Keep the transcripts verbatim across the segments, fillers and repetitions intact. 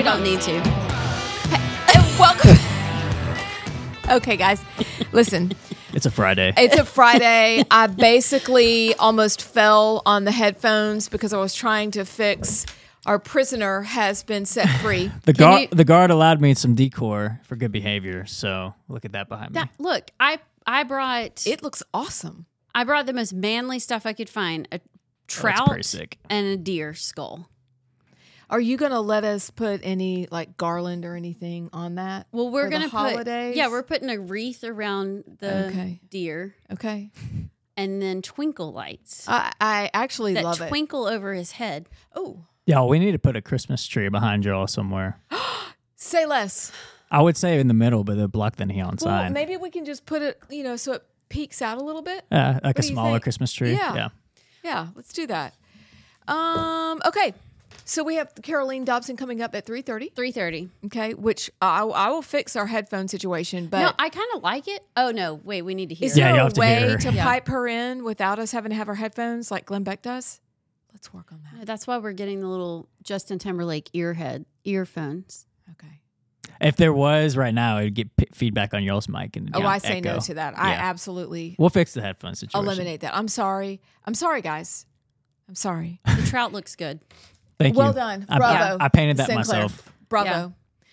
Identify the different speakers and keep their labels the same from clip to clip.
Speaker 1: We don't need to.
Speaker 2: Hey, welcome. Okay, guys, listen.
Speaker 3: It's a Friday.
Speaker 2: It's a Friday. I basically almost fell on the headphones because I was trying to fix our prisoner has been set free.
Speaker 3: the guard the guard allowed me some decor for good behavior, so look at that behind
Speaker 1: That,
Speaker 3: me.
Speaker 1: look, I I brought
Speaker 2: It looks awesome.
Speaker 1: I brought the most manly stuff I could find: a trout
Speaker 3: Oh, pretty sick.
Speaker 1: and a deer skull.
Speaker 2: Are you going to let us put any like garland or anything on that?
Speaker 1: Well, we're
Speaker 2: for
Speaker 1: gonna
Speaker 2: the
Speaker 1: put
Speaker 2: holidays.
Speaker 1: yeah, we're putting a wreath around the
Speaker 2: Okay.
Speaker 1: deer,
Speaker 2: Okay.
Speaker 1: and then twinkle lights
Speaker 2: I, I actually
Speaker 1: that
Speaker 2: love it.
Speaker 1: twinkle over his head.
Speaker 2: Oh,
Speaker 3: Yeah, we need to put a Christmas tree behind y'all somewhere.
Speaker 2: say less.
Speaker 3: I would say in the middle, but they'll block the neon
Speaker 2: Well,
Speaker 3: sign.
Speaker 2: maybe we can just put it, you know, so it peeks out a little bit.
Speaker 3: Uh, like a
Speaker 2: do you
Speaker 3: smaller
Speaker 2: think?
Speaker 3: Christmas tree.
Speaker 2: Yeah.
Speaker 3: yeah.
Speaker 2: Yeah, let's do that. Um. Okay. So we have Caroline Dobson coming up at three thirty.
Speaker 1: Three thirty.
Speaker 2: Okay, which I, I will fix our headphone situation. But
Speaker 1: No, I kind of like it. Oh no, wait, we need to hear.
Speaker 2: is
Speaker 1: it.
Speaker 3: Yeah,
Speaker 2: there
Speaker 3: you'll
Speaker 2: a
Speaker 3: have to hear
Speaker 2: way
Speaker 3: her.
Speaker 2: to
Speaker 1: Yeah.
Speaker 2: pipe her in without us having to have our headphones like Glenn Beck does? Let's work on that.
Speaker 1: That's why we're getting the little Justin Timberlake earhead earphones.
Speaker 2: Okay.
Speaker 3: If there was right now, it'd get p- feedback on y'all's mic. And
Speaker 2: Oh,
Speaker 3: yeah,
Speaker 2: I say
Speaker 3: echo.
Speaker 2: no to that. I
Speaker 3: Yeah.
Speaker 2: absolutely
Speaker 3: We'll fix the headphone situation.
Speaker 2: eliminate that. I'm sorry. I'm sorry, guys. I'm sorry.
Speaker 1: The trout looks good.
Speaker 3: Thank
Speaker 2: Well
Speaker 3: you.
Speaker 2: done.
Speaker 3: I,
Speaker 2: Bravo.
Speaker 3: I, I painted that
Speaker 2: Sinclair.
Speaker 3: myself.
Speaker 2: Bravo.
Speaker 1: Yeah.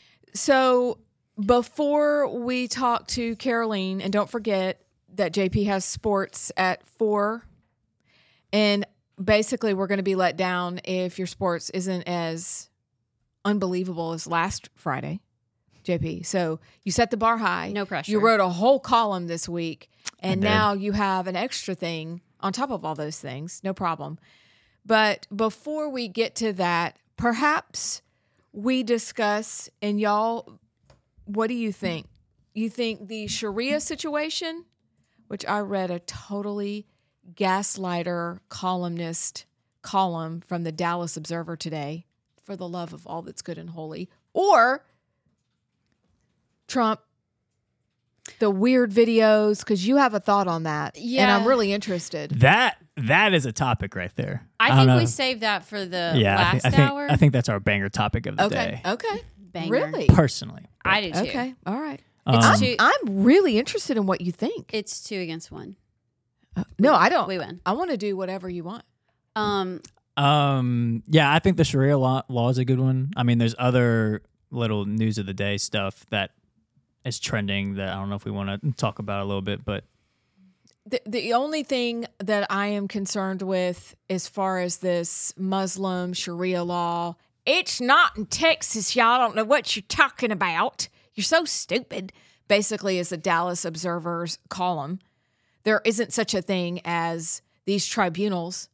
Speaker 2: So before we talk to Caroline, and don't forget that J P has sports at four, and basically we're going to be let down if your sports isn't as unbelievable as last Friday, J P. So you set the bar high.
Speaker 1: No pressure.
Speaker 2: You wrote a whole column this week, and
Speaker 3: did.
Speaker 2: now you have an extra thing on top of all those things. No problem. But before we get to that, perhaps we discuss, and y'all, what do you think? You think the Sharia situation, which I read a totally gaslighter columnist column from the Dallas Observer today, for the love of all that's good and holy, or Trump, the weird videos, because you have a thought on that. And
Speaker 1: Yeah.
Speaker 2: I'm really interested.
Speaker 3: That that is a topic right there.
Speaker 1: I
Speaker 3: don't
Speaker 1: think
Speaker 3: know.
Speaker 1: we saved that for the
Speaker 3: yeah, I
Speaker 1: last
Speaker 3: think, I think
Speaker 1: hour.
Speaker 3: I think that's our banger topic of the
Speaker 2: Okay.
Speaker 3: day.
Speaker 2: Okay.
Speaker 1: Banger.
Speaker 2: Really?
Speaker 3: Personally,
Speaker 1: I do too.
Speaker 2: Okay. All right.
Speaker 3: Um,
Speaker 2: I'm,
Speaker 1: too-
Speaker 2: I'm really interested in what you think.
Speaker 1: It's two against one.
Speaker 2: No, I don't.
Speaker 1: We win.
Speaker 2: I want to do whatever you want.
Speaker 1: Um,
Speaker 3: Um, yeah, I think the Sharia law, law is a good one. I mean, there's other little news of the day stuff that is trending that I don't know if we want to talk about a little bit, but
Speaker 2: The, the only thing that I am concerned with as far as this Muslim Sharia law, it's not in Texas, y'all. I don't know what you're talking about. You're so stupid, basically, is the Dallas Observer's column. There isn't such a thing as these tribunals.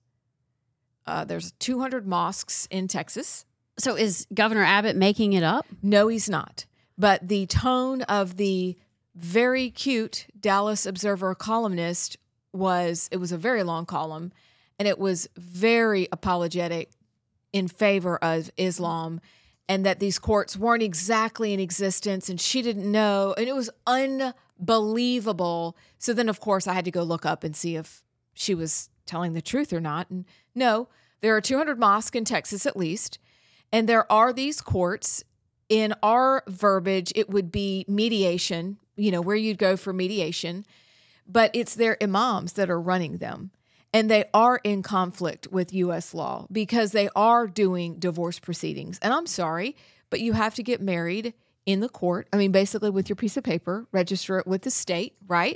Speaker 2: Uh, there's two hundred mosques in Texas.
Speaker 1: so is Governor Abbott making it up?
Speaker 2: No, he's not. But the tone of the very cute Dallas Observer columnist was, it was a very long column, and it was very apologetic in favor of Islam, and that these courts weren't exactly in existence, and she didn't know, and it was unbelievable. So then, of course, I had to go look up and see if she was telling the truth or not. And no, there are two hundred mosques in Texas at least, and there are these courts. In our verbiage, it would be mediation, you know, where you'd go for mediation, but it's their imams that are running them. And they are in conflict with U S law because they are doing divorce proceedings. And I'm sorry, but you have to get married in the court. I mean, basically with your piece of paper, register it with the state, right?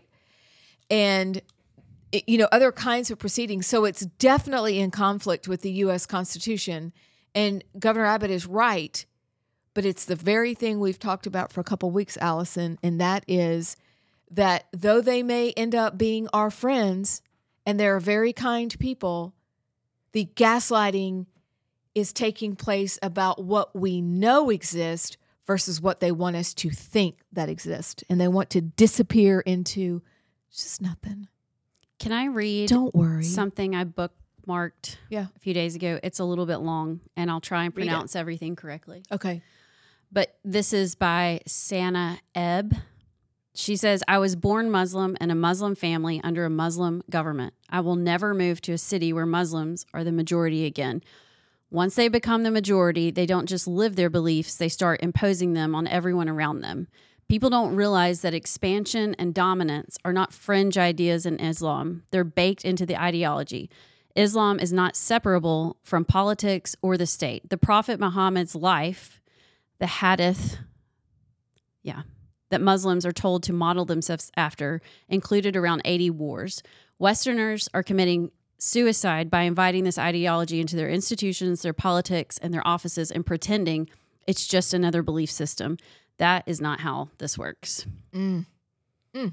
Speaker 2: And, you know, other kinds of proceedings. So it's definitely in conflict with the U S Constitution. And Governor Abbott is right. But it's the very thing we've talked about for a couple weeks, Allison, and that is that though they may end up being our friends and they're very kind people, the gaslighting is taking place about what we know exists versus what they want us to think that exists. And they want to disappear into just nothing.
Speaker 1: Can I read
Speaker 2: Don't worry.
Speaker 1: something I bookmarked
Speaker 2: Yeah.
Speaker 1: a few days ago? It's a little bit long, and I'll try and
Speaker 2: Read it.
Speaker 1: pronounce everything correctly.
Speaker 2: Okay.
Speaker 1: But this is by Sana Ebb. She says, I was born Muslim in a Muslim family under a Muslim government. I will never move to a city where Muslims are the majority again. Once they become the majority, they don't just live their beliefs, they start imposing them on everyone around them. People don't realize that expansion and dominance are not fringe ideas in Islam. They're baked into the ideology. Islam is not separable from politics or the state. The Prophet Muhammad's life, the hadith, yeah, that Muslims are told to model themselves after, included around eighty wars. Westerners are committing suicide by inviting this ideology into their institutions, their politics, and their offices and pretending it's just another belief system. That is not how this works.
Speaker 2: Mm. Mm.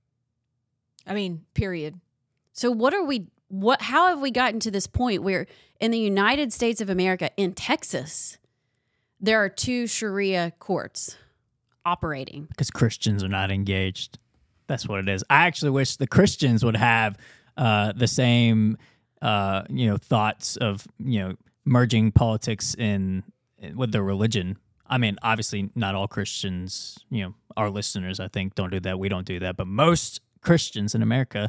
Speaker 2: I mean, period.
Speaker 1: So what are we, what, how have we gotten to this point where in the United States of America, in Texas, there are two Sharia courts operating?
Speaker 3: Because Christians are not engaged. That's what it is. I actually wish the Christians would have uh, the same, uh, you know, thoughts of, you know, merging politics in, in with their religion. I mean, obviously, not all Christians, you know, our listeners, I think, don't do that. We don't do that. But most Christians in America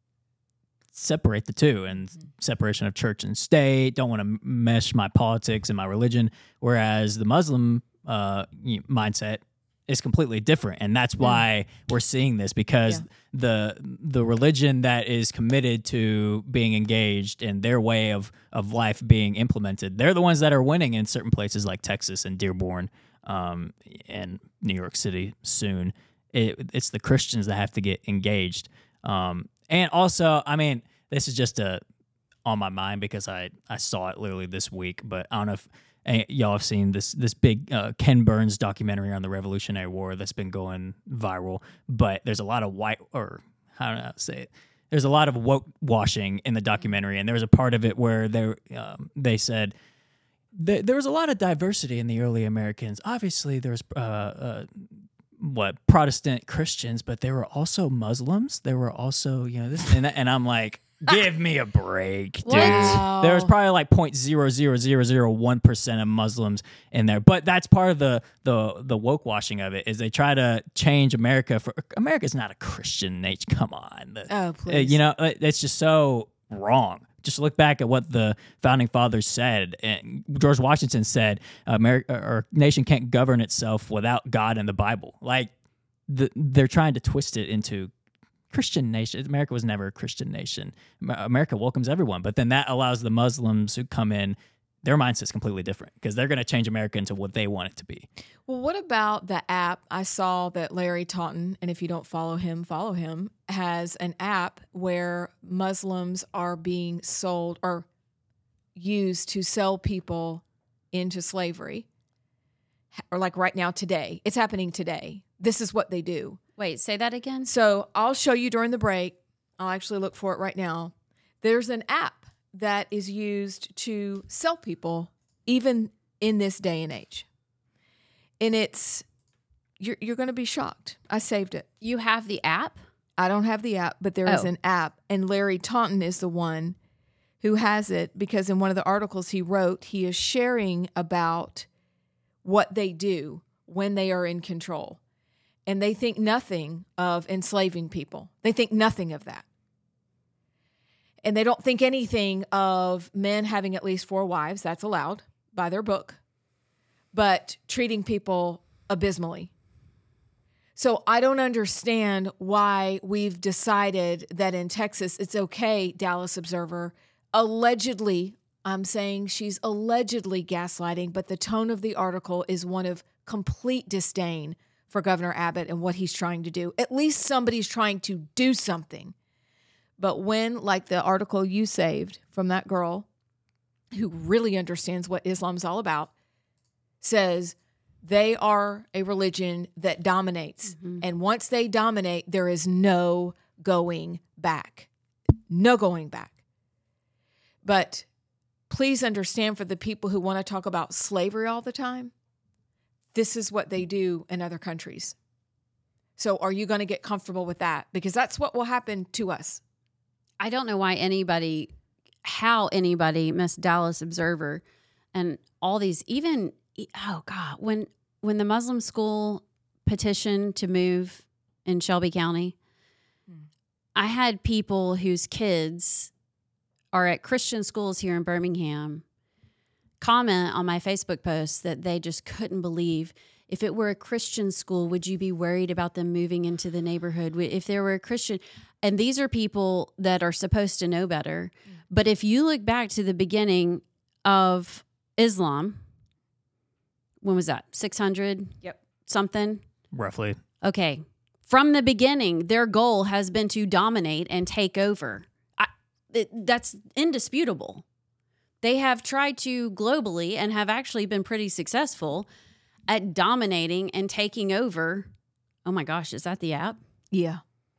Speaker 3: separate the two, and mm-hmm. separation of church and state, don't want to mesh my politics and my religion. Whereas the Muslim uh, mindset is completely different. And that's why mm. we're seeing this, because yeah. the the religion that is committed to being engaged and their way of, of life being implemented, they're the ones that are winning in certain places like Texas and Dearborn um, and New York City soon. It, it's the Christians that have to get engaged. Um, and also, I mean, this is just a, on my mind because I, I saw it literally this week, but I don't know if And y'all have seen this this big uh, Ken Burns documentary on the Revolutionary War that's been going viral. But there's a lot of white, or how do I say it? There's a lot of woke washing in the documentary, and there was a part of it where they um, they said th- there was a lot of diversity in the early Americans. Obviously, there's uh, uh, what Protestant Christians, but there were also Muslims. There were also, you know, this, and, and I'm like, give me a break, dude.
Speaker 2: Wow.
Speaker 3: There was probably like zero point zero zero zero zero one percent of Muslims in there. But that's part of the the the woke washing of it, is they try to change America. For America's not a Christian nation. Come on. The,
Speaker 2: oh, please.
Speaker 3: Uh, you know, it's just so wrong. Just look back at what the founding fathers said. And George Washington said, America, our nation can't govern itself without God and the Bible. Like, the, they're trying to twist it into Christian nation. America was never a Christian nation. America welcomes everyone, but then that allows the Muslims who come in, their mindset's completely different, because they're going to change America into what they want it to be.
Speaker 2: Well, what about the app? I saw that Larry Taunton, and if you don't follow him, follow him, has an app where Muslims are being sold or used to sell people into slavery. Or like right now, today. It's happening today. This is what they do.
Speaker 1: Wait, say that again?
Speaker 2: So I'll show you during the break. I'll actually look for it right now. There's an app that is used to sell people even in this day and age. And it's, you're, you're going to be shocked. I saved it.
Speaker 1: You have the app?
Speaker 2: I don't have the app, but there is
Speaker 1: Oh.
Speaker 2: an app. And Larry Taunton is the one who has it, because in one of the articles he wrote, he is sharing about what they do when they are in control. And they think nothing of enslaving people. They think nothing of that. And they don't think anything of men having at least four wives. That's allowed by their book. But treating people abysmally. So I don't understand why we've decided that in Texas it's okay, Dallas Observer, allegedly, I'm saying she's allegedly gaslighting, but the tone of the article is one of complete disdain for Governor Abbott and what he's trying to do. At least somebody's trying to do something. But when, like the article you saved from that girl who really understands what Islam's all about, says they are a religion that dominates. Mm-hmm. And once they dominate, there is no going back. No going back. But please understand, for the people who want to talk about slavery all the time, this is what they do in other countries. So are you going to get comfortable with that? Because that's what will happen to us.
Speaker 1: I don't know why anybody, how anybody, Miss Dallas Observer, and all these, even, oh God, when when the Muslim school petitioned to move in Shelby County, hmm. I had people whose kids are at Christian schools here in Birmingham comment on my Facebook post that they just couldn't believe. If it were a Christian school, would you be worried about them moving into the neighborhood? If there were a Christian, and these are people that are supposed to know better. But if you look back to the beginning of Islam, when was that? six hundred
Speaker 2: Yep.
Speaker 1: something?
Speaker 3: Roughly.
Speaker 1: Okay. From the beginning, their goal has been to dominate and take over. I, it, that's indisputable. They have tried to globally and have actually been pretty successful at dominating and taking over. Oh my gosh, is that the app?
Speaker 2: Yeah.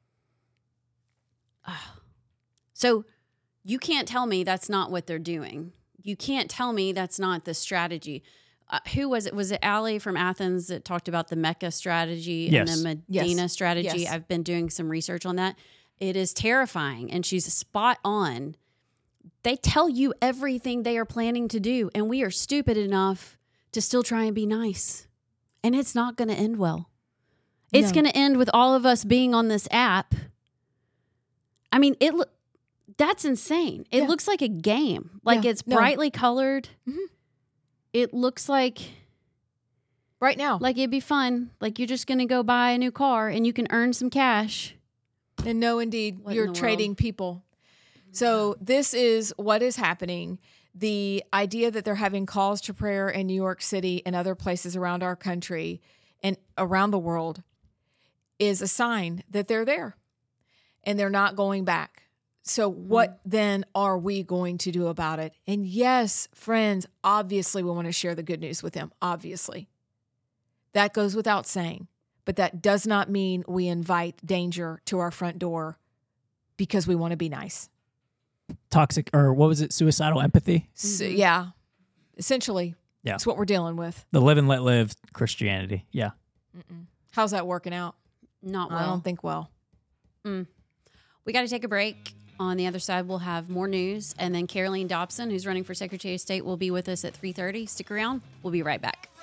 Speaker 1: So you can't tell me that's not what they're doing. You can't tell me that's not the strategy. Uh, who was it? Was it Allie from Athens that talked about the Mecca strategy
Speaker 3: Yes.
Speaker 1: and the Medina
Speaker 2: Yes.
Speaker 1: strategy?
Speaker 2: Yes.
Speaker 1: I've been doing some research on that. It is terrifying, and she's spot on. They tell you everything they are planning to do, and we are stupid enough to still try and be nice. And it's not going to end well. It's
Speaker 2: No.
Speaker 1: going to end with all of us being on this app. I mean, it. Lo- that's insane. It
Speaker 2: Yeah.
Speaker 1: looks like a game. Like
Speaker 2: Yeah.
Speaker 1: it's
Speaker 2: No.
Speaker 1: brightly colored.
Speaker 2: Mhm.
Speaker 1: It looks like
Speaker 2: Right now.
Speaker 1: like it'd be fun. Like you're just going to go buy a new car and you can earn some cash.
Speaker 2: And no, indeed,
Speaker 1: What in
Speaker 2: you're
Speaker 1: the world?
Speaker 2: trading people. So this is what is happening. The idea that they're having calls to prayer in New York City and other places around our country and around the world is a sign that they're there and they're not going back. So what then are we going to do about it? And yes, friends, obviously we want to share the good news with them. Obviously. That goes without saying. But that does not mean we invite danger to our front door because we want to be nice.
Speaker 3: Toxic, or what was it? Suicidal empathy?
Speaker 2: So, yeah, essentially,
Speaker 3: Yeah.
Speaker 2: that's what we're dealing with.
Speaker 3: The live and let live Christianity. Yeah.
Speaker 2: How's that working out?
Speaker 1: Not
Speaker 2: I
Speaker 1: well.
Speaker 2: don't think well.
Speaker 1: We got to take a break. On the other side, we'll have more news. And then Caroline Dobson, who's running for Secretary of State, will be with us at three thirty. Stick around. We'll be right back.